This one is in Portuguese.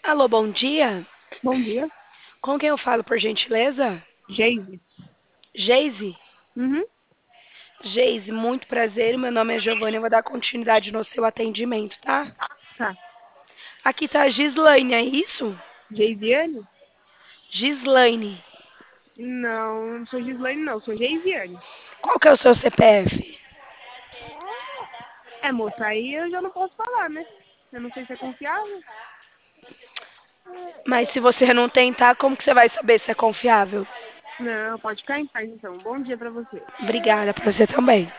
Alô, bom dia. Bom dia, Com quem eu falo, por gentileza? Geise. Geise? Uhum, Geise, muito prazer. Meu nome é Giovanna. Eu vou dar continuidade no seu atendimento, tá? tá. Aqui tá a Gislaine, é isso? Geisiane? Gislaine. Não, não sou Gislaine, não, sou Geisiane. Qual que é o seu CPF? É, moça, aí eu já não posso falar, né? Eu não sei se é confiável. Mas se você não tentar, como que você vai saber se é confiável? Não, pode ficar em paz, então. Bom dia pra você. Obrigada, pra você também.